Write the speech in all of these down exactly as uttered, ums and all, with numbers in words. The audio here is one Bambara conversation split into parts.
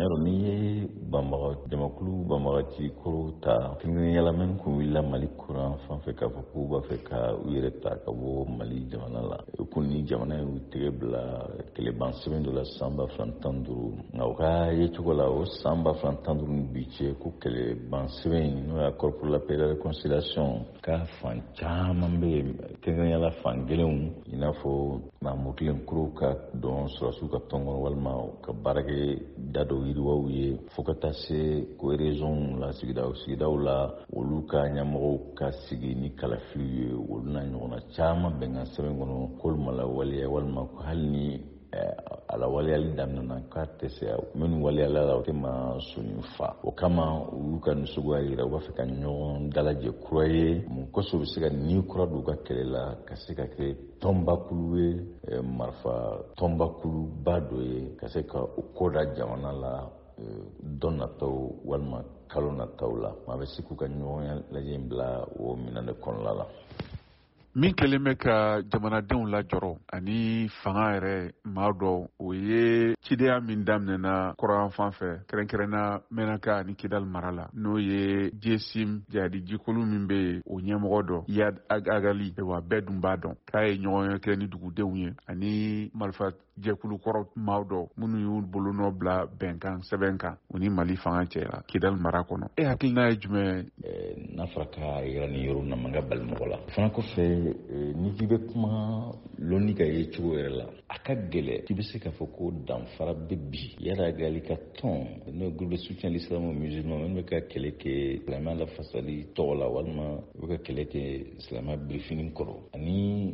tiɲɛ n'i ye banbaga jamakulu banbagati koro ta kɛrɛnkɛrɛnnenya min kun wulila Mali kuran fan fɛ k'a fɔ k'u b'a fɛ ka u yɛrɛ ta ka bɔ Mali jamana la kun ni jamana y'u tɛgɛ bila kɛlɛban sɛbɛn dɔ la san ba fila tan duuru nka u ka ye cogo la o san ba fila tan duuru ni bi cɛ ko kɛlɛban sɛbɛn n'o y'a corps pour la paix et la réconciliation ka fan caman bɛ yen kɛrɛnkɛrɛnnenya fan gɛlɛnw i n'a fɔ Mahamudu Kilen Kuru ka dɔn sɔrɔsiw ka tɔn kɔnɔ walima ka baarakɛ da dɔw yiriwaw ye fo ka taa se ko région la sigidaw sigidaw la olu ka ɲɛmɔgɔw ka sigi ni kalafiliw ye olu n'a ɲɔgɔnna caman bɛnkan sɛbɛn kɔnɔ k'olu ma lawaleya walima hali ni a lawaleyali daminɛna k'a tɛ se minnu waleyala la o tɛ ma soni fa o kama u y'u ka nisɔngoya jira u b'a fɛ ka ɲɔgɔn dalajɛ kura ye mun kosɔn u bɛ se ka ni kura don u ka kɛlɛ la ka se ka kɛ tɔnbakulu ye marifa tɔnbakuluba dɔ ye ka se ka o ko da jamana la dɔn nataw walima kalo nataw la maa bɛ se k'u ka ɲɔgɔn lajɛ bila o minɛn de kɔnɔna la. Min kɛlen bɛ ka jamanadenw lajɔrɔ ani fanga yɛrɛ maa dɔw o ye cidenya min daminɛna kɔrɔyan fan fɛ kɛrɛnkɛrɛnna Mɛnaka ani Kidali mara la n'o ye Jesim Jayadi Jikolu min bɛ yen o ɲɛmɔgɔ dɔ Yad Agali wa bɛɛ dun b'a dɔn k'a ye ɲɔgɔn kɛ ni dugudenw ye ani marifa jɛkulu kɔrɔ maa dɔ minnu y'u bolonɔ bila bɛnkan sɛbɛn kan u ni Mali fanga cɛla Kidali mara kɔnɔ. E hakilina ye jumɛn? N'a fɔra k'a yira ni yɔrɔ na man ka bali mɔgɔ la fana kɔfɛ ni k'i bɛ kuma lɔnni ka ye cogo yɛrɛ la a ka gɛlɛ k'i bɛ se k'a fɔ ko danfara bɛ bi Yad Agali ka tɔn n'o groupe de soutien l'islam aux musulmans minnu bɛ ka kɛlɛ kɛ silamɛya lafasali tɔgɔ la walima u bɛ ka kɛlɛ kɛ silamɛya birifini kɔrɔ ani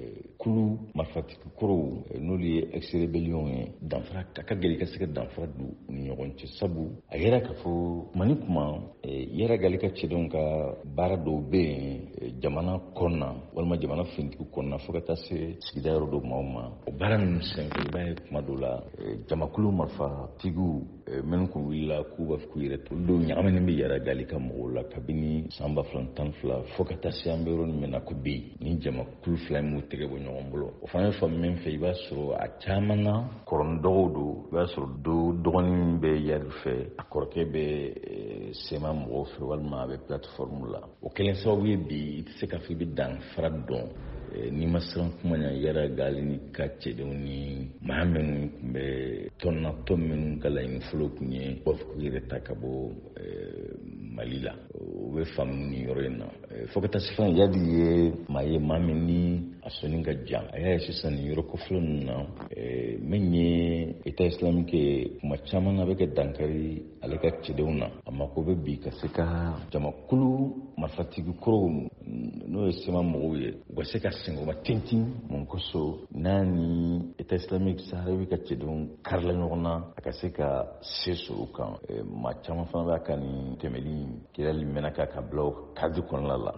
kulu marifatigi kɔrɔw n'olu ye ex-rébellion ye danfara a ka gɛlɛ ka se ka danfara don u ni ɲɔgɔn cɛ sabu a yɛrɛ k'a fɔ mani kuma Yad Agali ka cɛdenw ka baara dɔw bɛ yen jamana kɔnɔna walima jamana finitigi kɔnɔna fo ka taa se sigida yɔrɔ dɔw ma o ma o baara ninnu senfɛ i b'a ye kuma dɔw la jamakulu marifatigiw minnu kun wulila k'u b'a fɛ k'u yɛrɛ to olu dɔw ɲagaminen bɛ Yad Agali ka mɔgɔw la kabini san ba fila tan fila fo ka taa se an bɛ yɔrɔ min na ko bi ni jamakulu fila in m'u tɛgɛ bɔ ɲɔgɔn bolo o fana ye faamu min fɛ i b'a sɔrɔ a caman na kɔrɔnin dɔgɔw don i b'a sɔrɔ do dɔgɔnin bɛ Yad fɛ a kɔrɔkɛ bɛ sema mɔgɔw fɛ walima a bɛ plateforme la o kɛlen sababu ye bi i tɛ se k'a fɔ i bɛ danfara dɔn n'i ma siran kuma ɲɛ Yad Agali ni ka cɛdenw ni maa minnu tun bɛ tɔn na tɔn minnu ka laɲini fɔlɔ tun ye u b'a fɔ k'u yɛrɛ ta ka bɔ Mali la o bɛ faamu nin yɔrɔ in na fo ka taa se fana Yadi ye maa ye maa min ni a sɔnni ka jan a y'a ye sisan nin yɔrɔ kɔfɛla ninnu na min ye État islamique ye kuma caman na a bɛ kɛ dankari ale ka cɛdenw na a mako bɛ bi ka se ka jamakulu marifatigi kɔrɔw n'o ye sema mɔgɔw ye u ka se ka senkɔrɔma tintin mun kosɔn n'a ni État islamique saharawi ka cɛdenw karila ɲɔgɔn na a ka se ka se sɔrɔ u kan maa caman fana b'a ka nin tɛmɛli Kidali Mɛnaka ka bila o cadre kɔnɔna